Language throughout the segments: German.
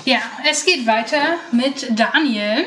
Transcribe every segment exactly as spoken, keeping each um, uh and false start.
Ja, es geht weiter mit Daniel.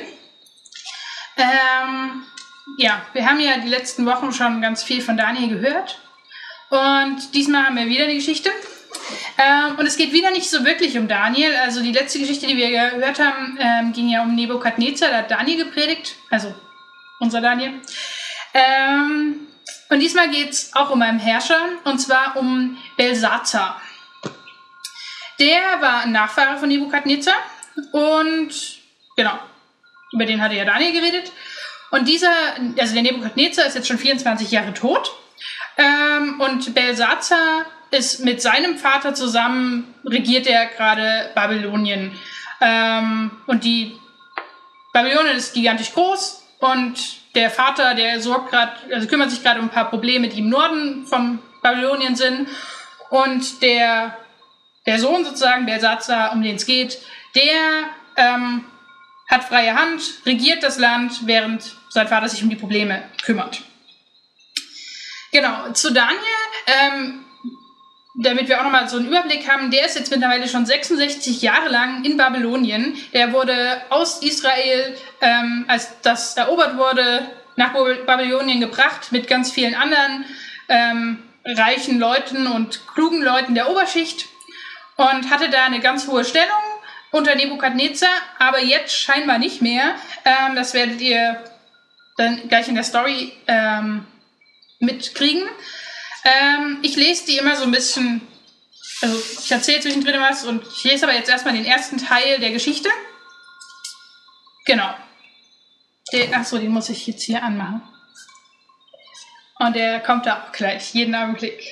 Ähm, ja, wir haben ja die letzten Wochen schon ganz viel von Daniel gehört. Und diesmal haben wir wieder eine Geschichte. Ähm, und es geht wieder nicht so wirklich um Daniel. Also die letzte Geschichte, die wir gehört haben, ähm, ging ja um Nebukadnezar. Da hat Daniel gepredigt. Also unser Daniel. Ähm, und diesmal geht es auch um einen Herrscher. Und zwar um Belsazar. Der war ein Nachfahre von Nebukadnezar. Und genau, über den hatte ja Daniel geredet. Und dieser, also der Nebukadnezar ist jetzt schon vierundzwanzig Jahre tot. Ähm, und Belsazar ist mit seinem Vater zusammen, regiert er gerade Babylonien. Ähm, und die Babylonien ist gigantisch groß und der Vater, der sorgt gerade, also kümmert sich gerade um ein paar Probleme, die im Norden von Babylonien sind. Und der, der Sohn sozusagen, Belsazar, um den es geht, der ähm, hat freie Hand, regiert das Land, während sein Vater sich um die Probleme kümmert. Genau, zu Daniel, ähm, damit wir auch nochmal so einen Überblick haben, der ist jetzt mittlerweile schon sechsundsechzig Jahre lang in Babylonien. Der wurde aus Israel, ähm, als das erobert wurde, nach Babylonien gebracht mit ganz vielen anderen ähm, reichen Leuten und klugen Leuten der Oberschicht und hatte da eine ganz hohe Stellung unter Nebukadnezar, aber jetzt scheinbar nicht mehr. Ähm, das werdet ihr dann gleich in der Story ähm, mitkriegen. Ähm, ich lese die immer so ein bisschen, also ich erzähle zwischendrin was und ich lese aber jetzt erstmal den ersten Teil der Geschichte. Genau. Den, achso, den muss ich jetzt hier anmachen. Und der kommt da auch gleich, jeden Augenblick.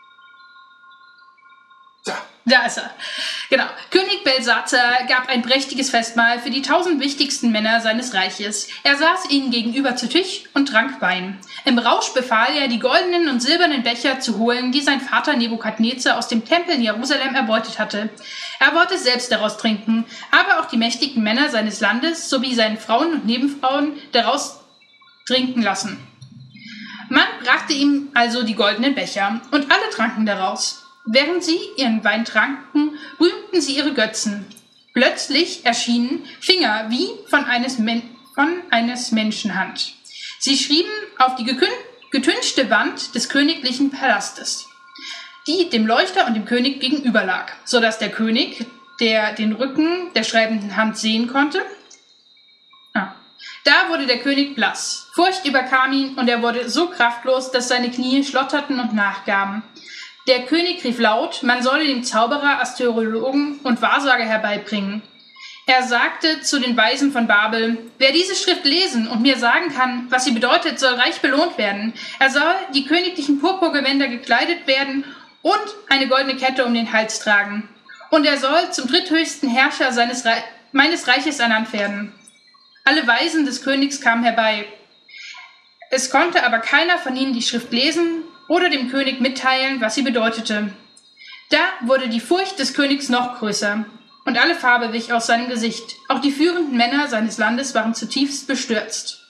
Da. Da ist er. Genau. König Belsazar gab ein prächtiges Festmahl für die tausend wichtigsten Männer seines Reiches. Er saß ihnen gegenüber zu Tisch und trank Wein. Im Rausch befahl er, die goldenen und silbernen Becher zu holen, die sein Vater Nebukadnezar aus dem Tempel in Jerusalem erbeutet hatte. Er wollte selbst daraus trinken, aber auch die mächtigen Männer seines Landes sowie seine Frauen und Nebenfrauen daraus trinken lassen. Man brachte ihm also die goldenen Becher und alle tranken daraus. Während sie ihren Wein tranken, rühmten sie ihre Götzen. Plötzlich erschienen Finger wie von eines, Men- von eines Menschenhand. Sie schrieben auf die gekün- getünchte Wand des königlichen Palastes, die dem Leuchter und dem König gegenüber lag, so dass der König, der den Rücken der schreibenden Hand sehen konnte, ah, da wurde der König blass. Furcht überkam ihn und er wurde so kraftlos, dass seine Knie schlotterten und nachgaben. Der König rief laut, man solle dem Zauberer, Astrologen und Wahrsager herbeibringen. Er sagte zu den Weisen von Babel, wer diese Schrift lesen und mir sagen kann, was sie bedeutet, soll reich belohnt werden. Er soll die königlichen Purpurgewänder gekleidet werden und eine goldene Kette um den Hals tragen. Und er soll zum dritthöchsten Herrscher seines Re- meines Reiches ernannt werden. Alle Weisen des Königs kamen herbei. Es konnte aber keiner von ihnen die Schrift lesen oder dem König mitteilen, was sie bedeutete. Da wurde die Furcht des Königs noch größer und alle Farbe wich aus seinem Gesicht. Auch die führenden Männer seines Landes waren zutiefst bestürzt.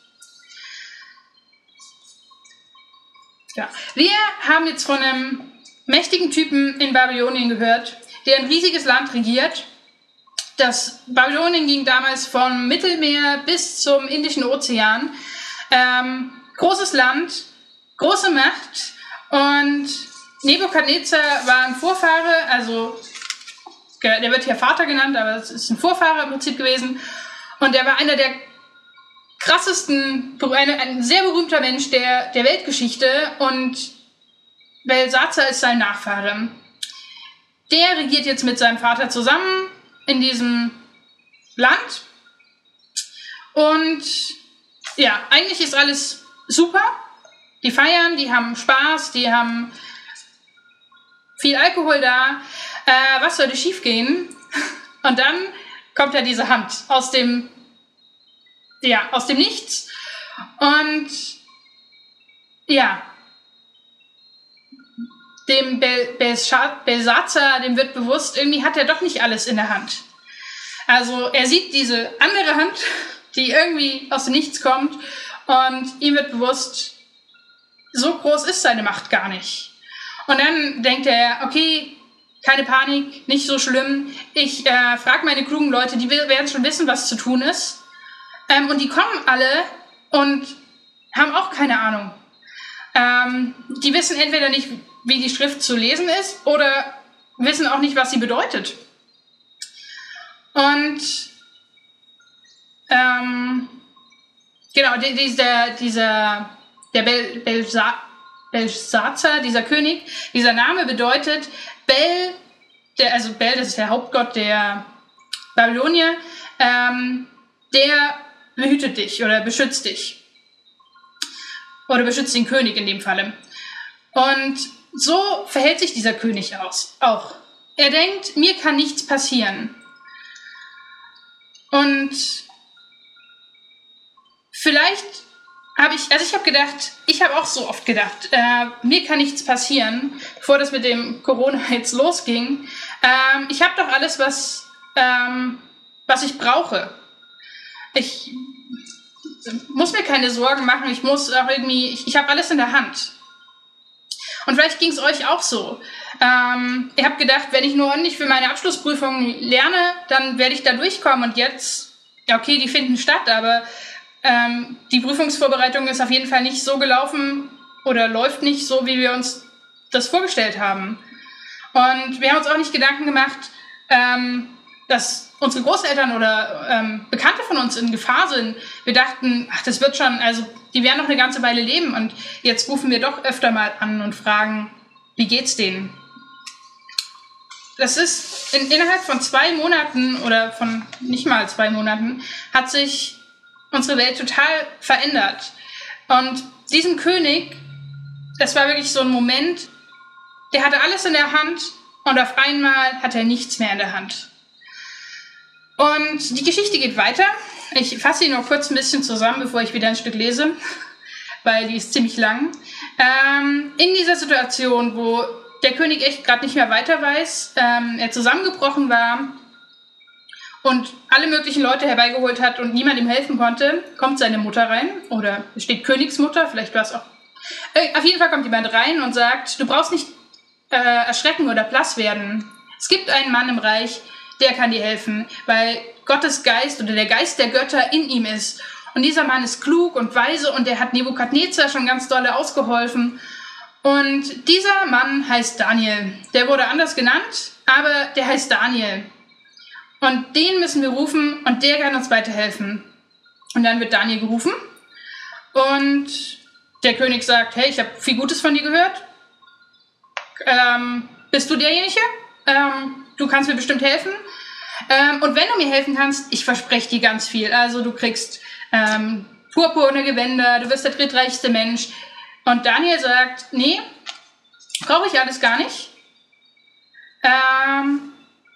Ja. Wir haben jetzt von einem mächtigen Typen in Babylonien gehört, der ein riesiges Land regiert. Das Babylonien ging damals vom Mittelmeer bis zum Indischen Ozean. Ähm, großes Land, große Macht. Und Nebukadnezar war ein Vorfahre, also der wird hier Vater genannt, aber es ist ein Vorfahre im Prinzip gewesen. Und er war einer der krassesten, ein sehr berühmter Mensch der, der Weltgeschichte. Und Belsazar ist sein Nachfahre. Der regiert jetzt mit seinem Vater zusammen in diesem Land. Und ja, eigentlich ist alles super. Die feiern, die haben Spaß, die haben viel Alkohol da. Äh, was sollte schief gehen? Und dann kommt ja diese Hand aus dem, ja, aus dem Nichts. Und ja, dem Bel- Belscha- Belsazar, dem wird bewusst, irgendwie hat er doch nicht alles in der Hand. Also er sieht diese andere Hand, die irgendwie aus dem Nichts kommt, und ihm wird bewusst, so groß ist seine Macht gar nicht. Und dann denkt er, okay, keine Panik, nicht so schlimm. Ich äh, frage meine klugen Leute, die werden schon wissen, was zu tun ist. Ähm, und die kommen alle und haben auch keine Ahnung. Ähm, die wissen entweder nicht, wie die Schrift zu lesen ist, oder wissen auch nicht, was sie bedeutet. Und ähm, genau, dieser, dieser der Bel, Belsa, Belsazar, dieser König, dieser Name bedeutet Bel, der, also Bel, das ist der Hauptgott der Babylonier, ähm, der behütet dich oder beschützt dich. Oder beschützt den König in dem Falle. Und so verhält sich dieser König aus, auch. Er denkt, mir kann nichts passieren. Und vielleicht habe ich, also ich habe gedacht, ich habe auch so oft gedacht, äh, mir kann nichts passieren, bevor das mit dem Corona jetzt losging. Ähm, ich habe doch alles, was, ähm, was ich brauche. Ich muss mir keine Sorgen machen, ich muss auch irgendwie, ich, ich habe alles in der Hand. Und vielleicht ging es euch auch so. Ähm, ihr habt gedacht, wenn ich nur ordentlich für meine Abschlussprüfung lerne, dann werde ich da durchkommen. Und jetzt, ja okay, die finden statt, aber ähm, die Prüfungsvorbereitung ist auf jeden Fall nicht so gelaufen oder läuft nicht so, wie wir uns das vorgestellt haben. Und wir haben uns auch nicht Gedanken gemacht, ähm, dass unsere Großeltern oder ähm, Bekannte von uns in Gefahr sind. Wir dachten, ach, das wird schon, also die werden noch eine ganze Weile leben. Und jetzt rufen wir doch öfter mal an und fragen, wie geht's denen? Das ist in, innerhalb von zwei Monaten oder von nicht mal zwei Monaten hat sich unsere Welt total verändert. Und diesen König, das war wirklich so ein Moment, der hatte alles in der Hand und auf einmal hat er nichts mehr in der Hand. Und die Geschichte geht weiter. Ich fasse sie nur kurz ein bisschen zusammen, bevor ich wieder ein Stück lese, weil die ist ziemlich lang. Ähm, in dieser Situation, wo der König echt gerade nicht mehr weiter weiß, ähm, er zusammengebrochen war und alle möglichen Leute herbeigeholt hat und niemand ihm helfen konnte, kommt seine Mutter rein, oder es steht Königsmutter, vielleicht war es auch. Äh, auf jeden Fall kommt jemand rein und sagt, du brauchst nicht äh, erschrecken oder blass werden. Es gibt einen Mann im Reich, der kann dir helfen, weil Gottes Geist oder der Geist der Götter in ihm ist. Und dieser Mann ist klug und weise und der hat Nebukadnezar schon ganz dolle ausgeholfen. Und dieser Mann heißt Daniel. Der wurde anders genannt, aber der heißt Daniel. Und den müssen wir rufen und der kann uns weiterhelfen. Und dann wird Daniel gerufen und der König sagt, hey, ich habe viel Gutes von dir gehört. Ähm, bist du derjenige? Ähm, du kannst mir bestimmt helfen. Ähm, und wenn du mir helfen kannst, ich verspreche dir ganz viel. Also du kriegst ähm, purpurne Gewänder, du wirst der drittreichste Mensch. Und Daniel sagt, nee, brauche ich alles gar nicht. Ähm,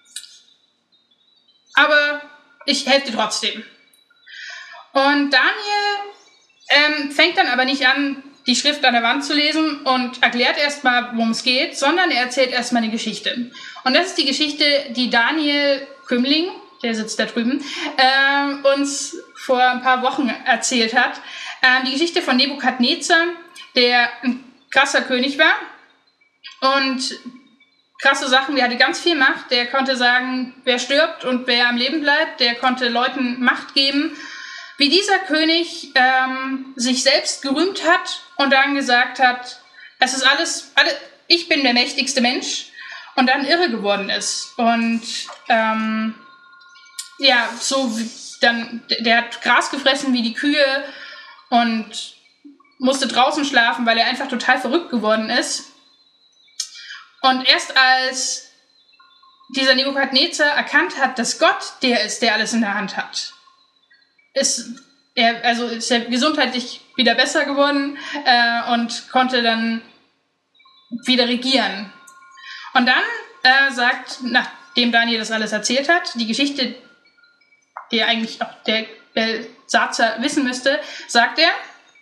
aber ich helfe dir trotzdem. Und Daniel ähm, fängt dann aber nicht an, die Schrift an der Wand zu lesen und erklärt erstmal, worum es geht, sondern er erzählt erstmal eine Geschichte. Und das ist die Geschichte, die Daniel Kümling, der sitzt da drüben, äh, uns vor ein paar Wochen erzählt hat. Äh, die Geschichte von Nebukadnezar, der ein krasser König war und krasse Sachen, der hatte ganz viel Macht, der konnte sagen, wer stirbt und wer am Leben bleibt, der konnte Leuten Macht geben. Wie dieser König ähm, sich selbst gerühmt hat und dann gesagt hat, es ist alles, alle, ich bin der mächtigste Mensch und dann irre geworden ist. Und ähm, ja, so wie, dann, der hat Gras gefressen wie die Kühe und musste draußen schlafen, weil er einfach total verrückt geworden ist. Und erst als dieser Nebukadnezar erkannt hat, dass Gott der ist, der alles in der Hand hat, ist er, also ist er gesundheitlich wieder besser geworden äh, und konnte dann wieder regieren. Und dann äh, sagt, nachdem Daniel das alles erzählt hat, die Geschichte, die eigentlich auch der Belsazar wissen müsste, sagt er,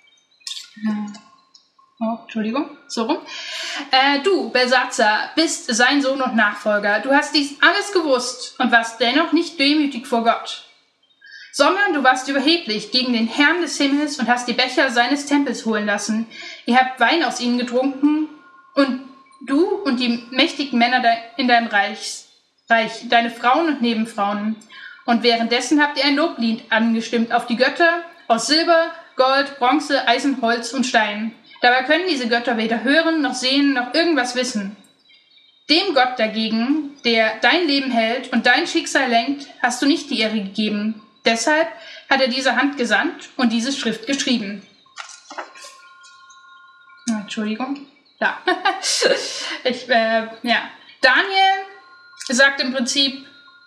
oh, Entschuldigung, so rum, äh, du, Belsazar, bist sein Sohn und Nachfolger. Du hast dies alles gewusst und warst dennoch nicht demütig vor Gott, sondern du warst überheblich gegen den Herrn des Himmels und hast die Becher seines Tempels holen lassen. Ihr habt Wein aus ihnen getrunken und du und die mächtigen Männer in deinem Reich, Reich, deine Frauen und Nebenfrauen. Und währenddessen habt ihr ein Loblied angestimmt auf die Götter aus Silber, Gold, Bronze, Eisen, Holz und Stein. Dabei können diese Götter weder hören, noch sehen, noch irgendwas wissen. Dem Gott dagegen, der dein Leben hält und dein Schicksal lenkt, hast du nicht die Ehre gegeben. Deshalb hat er diese Hand gesandt und diese Schrift geschrieben. Entschuldigung. Ja. ich, äh, ja. Daniel sagt im Prinzip,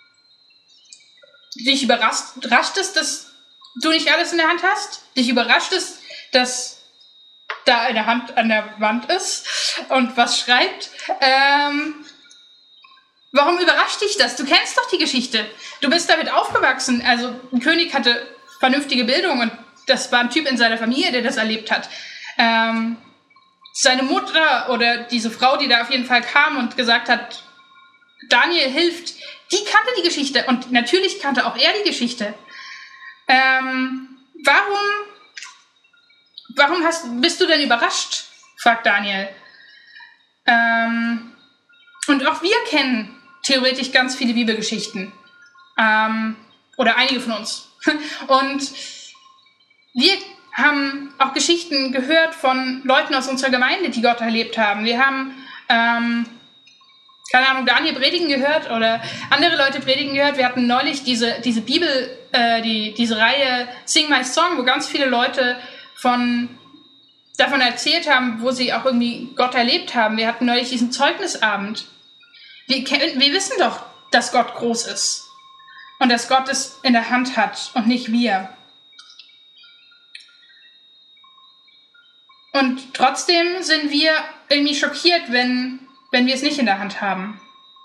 dich überrascht, überrascht es, dass du nicht alles in der Hand hast. Dich überrascht es, dass da eine Hand an der Wand ist und was schreibt. Ähm, warum überrascht dich das? Du kennst doch die Geschichte. Du bist damit aufgewachsen. Also ein König hatte vernünftige Bildung und das war ein Typ in seiner Familie, der das erlebt hat. Ähm, seine Mutter oder diese Frau, die da auf jeden Fall kam und gesagt hat, Daniel hilft, die kannte die Geschichte und natürlich kannte auch er die Geschichte. Ähm, warum, warum hast, bist du denn überrascht? Fragt Daniel. Ähm, und auch wir kennen theoretisch ganz viele Bibelgeschichten. Ähm, oder einige von uns. Und wir haben auch Geschichten gehört von Leuten aus unserer Gemeinde, die Gott erlebt haben. Wir haben, ähm, keine Ahnung, Daniel predigen gehört oder andere Leute predigen gehört. Wir hatten neulich diese, diese Bibel, äh, die, diese Reihe Sing My Song, wo ganz viele Leute von, davon erzählt haben, wo sie auch irgendwie Gott erlebt haben. Wir hatten neulich diesen Zeugnisabend. Wir, wir wissen doch, dass Gott groß ist und dass Gott es in der Hand hat und nicht wir. Und trotzdem sind wir irgendwie schockiert, wenn, wenn wir es nicht in der Hand haben.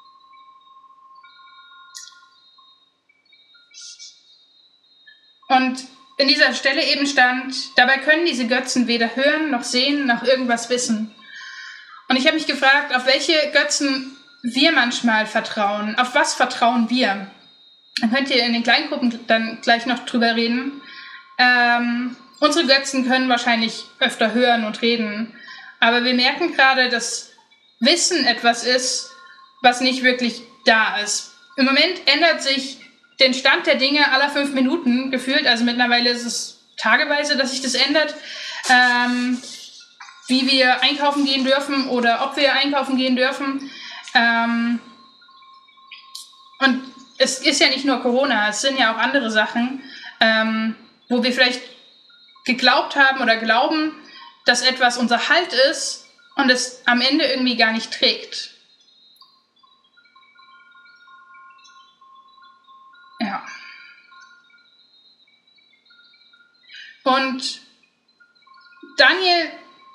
Und in dieser Stelle eben stand, dabei können diese Götzen weder hören, noch sehen, noch irgendwas wissen. Und ich habe mich gefragt, auf welche Götzen wir manchmal vertrauen. Auf was vertrauen wir? Dann könnt ihr in den Kleingruppen dann gleich noch drüber reden. Ähm... Unsere Götzen können wahrscheinlich öfter hören und reden, aber wir merken gerade, dass Wissen etwas ist, was nicht wirklich da ist. Im Moment ändert sich der Stand der Dinge aller fünf Minuten gefühlt, also mittlerweile ist es tageweise, dass sich das ändert, ähm, wie wir einkaufen gehen dürfen oder ob wir einkaufen gehen dürfen. Ähm, und es ist ja nicht nur Corona, es sind ja auch andere Sachen, ähm, wo wir vielleicht geglaubt haben oder glauben, dass etwas unser Halt ist und es am Ende irgendwie gar nicht trägt. Ja. Und Daniel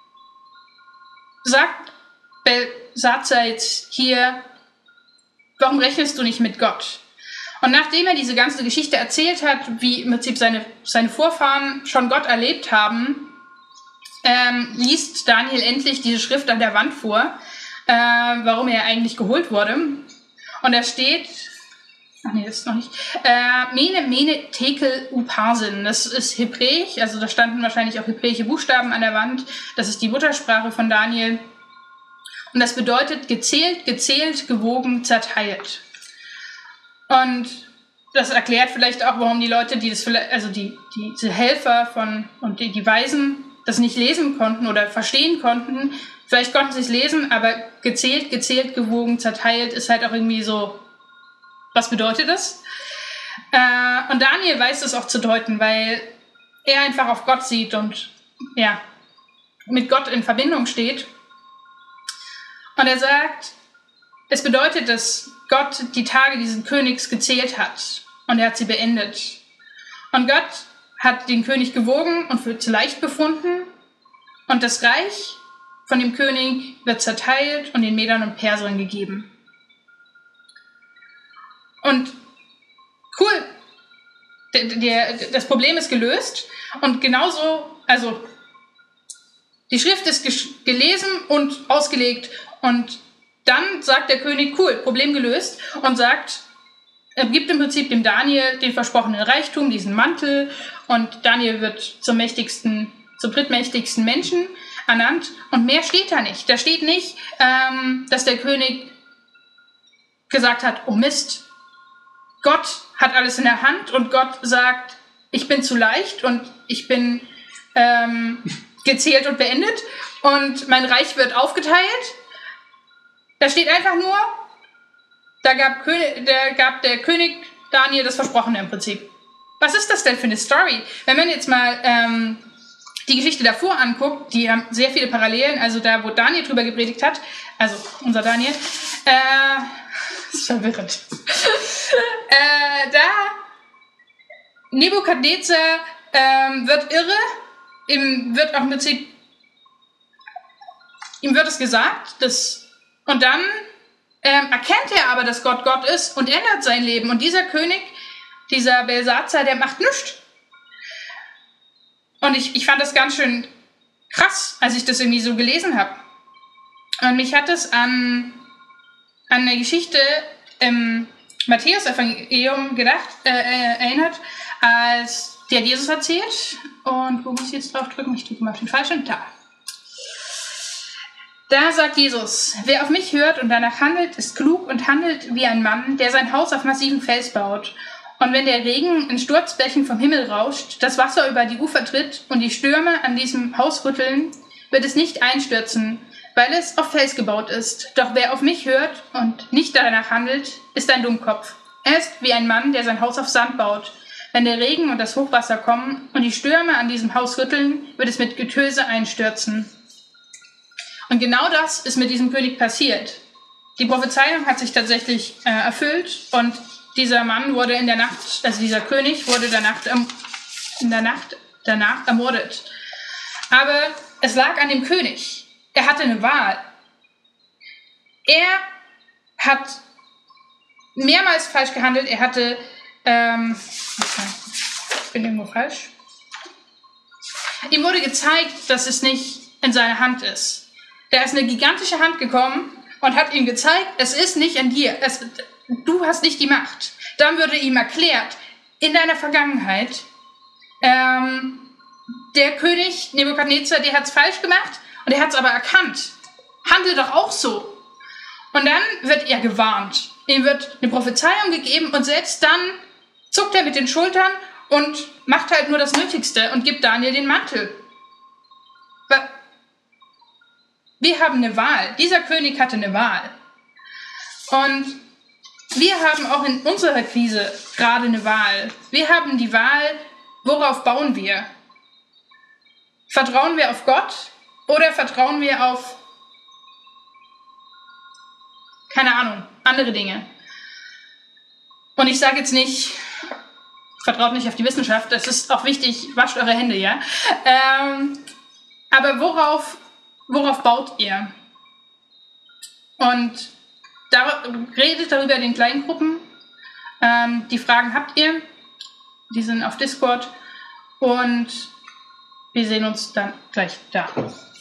sagt Belsatzer jetzt hier, warum rechnest du nicht mit Gott? Und nachdem er diese ganze Geschichte erzählt hat, wie im Prinzip seine, seine Vorfahren schon Gott erlebt haben, ähm, liest Daniel endlich diese Schrift an der Wand vor, äh, warum er eigentlich geholt wurde. Und da steht, ach nee, das ist noch nicht, äh, Mene, Mene, Tekel, Upharsin. Das ist Hebräisch, also da standen wahrscheinlich auch hebräische Buchstaben an der Wand. Das ist die Muttersprache von Daniel. Und das bedeutet gezählt, gezählt, gewogen, zerteilt. Und das erklärt vielleicht auch, warum die Leute, die das, also die, die, die Helfer von und die, die Weisen das nicht lesen konnten oder verstehen konnten. Vielleicht konnten sie es lesen, aber gezählt, gezählt, gewogen, zerteilt ist halt auch irgendwie so, was bedeutet das? Äh, und Daniel weiß das auch zu deuten, weil er einfach auf Gott sieht und ja, mit Gott in Verbindung steht. Und er sagt, es bedeutet, dass Gott die Tage dieses Königs gezählt hat und er hat sie beendet. Und Gott hat den König gewogen und für zu leicht befunden und das Reich von dem König wird zerteilt und den Medern und Persern gegeben. Und cool, der, der, das Problem ist gelöst und genauso, also die Schrift ist gelesen und ausgelegt und dann sagt der König, cool, Problem gelöst und sagt, er gibt im Prinzip dem Daniel den versprochenen Reichtum, diesen Mantel und Daniel wird zum mächtigsten, zum drittmächtigsten Menschen, ernannt. Und mehr steht da nicht. Da steht nicht, ähm, dass der König gesagt hat, oh Mist, Gott hat alles in der Hand und Gott sagt, ich bin zu leicht und ich bin ähm, gezählt und beendet und mein Reich wird aufgeteilt. Da steht einfach nur, da gab, König, da gab der König Daniel das Versprochene im Prinzip. Was ist das denn für eine Story? Wenn man jetzt mal ähm, die Geschichte davor anguckt, die haben sehr viele Parallelen, also da, wo Daniel drüber gepredigt hat, also unser Daniel, äh, ist verwirrend. äh, da Nebukadnezar ähm, wird irre, ihm wird auch im Prinzip, ihm wird es gesagt, dass, und dann ähm, erkennt er aber, dass Gott Gott ist und ändert sein Leben. Und dieser König, dieser Belsazar, der macht nichts. Und ich, ich fand das ganz schön krass, als ich das irgendwie so gelesen habe. Und mich hat es an, an eine Geschichte im Matthäus-Evangelium gedacht, äh, äh, erinnert, als die hat Jesus erzählt. Und wo muss ich jetzt drauf drücken? Ich drücke mal auf den falschen. Da. Da sagt Jesus, wer auf mich hört und danach handelt, ist klug und handelt wie ein Mann, der sein Haus auf massivem Fels baut. Und wenn der Regen in Sturzbächen vom Himmel rauscht, das Wasser über die Ufer tritt und die Stürme an diesem Haus rütteln, wird es nicht einstürzen, weil es auf Fels gebaut ist. Doch wer auf mich hört und nicht danach handelt, ist ein Dummkopf. Er ist wie ein Mann, der sein Haus auf Sand baut. Wenn der Regen und das Hochwasser kommen und die Stürme an diesem Haus rütteln, wird es mit Getöse einstürzen. Und genau das ist mit diesem König passiert. Die Prophezeiung hat sich tatsächlich äh, erfüllt und dieser Mann wurde in der Nacht, also dieser König wurde der Nacht, ähm, in der Nacht danach ermordet. Aber es lag an dem König. Er hatte eine Wahl. Er hat mehrmals falsch gehandelt. Er hatte, ähm, okay, ich bin irgendwo falsch. Ihm wurde gezeigt, dass es nicht in seiner Hand ist. Da ist eine gigantische Hand gekommen und hat ihm gezeigt, es ist nicht in dir. Es, du hast nicht die Macht. Dann würde ihm erklärt, in deiner Vergangenheit, ähm, der König Nebukadnezar, der hat es falsch gemacht und er hat es aber erkannt. Handle doch auch so. Und dann wird er gewarnt. Ihm wird eine Prophezeiung gegeben und selbst dann zuckt er mit den Schultern und macht halt nur das Nötigste und gibt Daniel den Mantel. Wir haben eine Wahl. Dieser König hatte eine Wahl. Und wir haben auch in unserer Krise gerade eine Wahl. Wir haben die Wahl, worauf bauen wir? Vertrauen wir auf Gott oder vertrauen wir auf, keine Ahnung, andere Dinge? Und ich sage jetzt nicht, vertraut nicht auf die Wissenschaft, das ist auch wichtig, wascht eure Hände, ja? Ähm, aber worauf Worauf baut ihr? Und da, redet darüber in den kleinen Gruppen. Ähm, die Fragen habt ihr. Die sind auf Discord. Und wir sehen uns dann gleich da.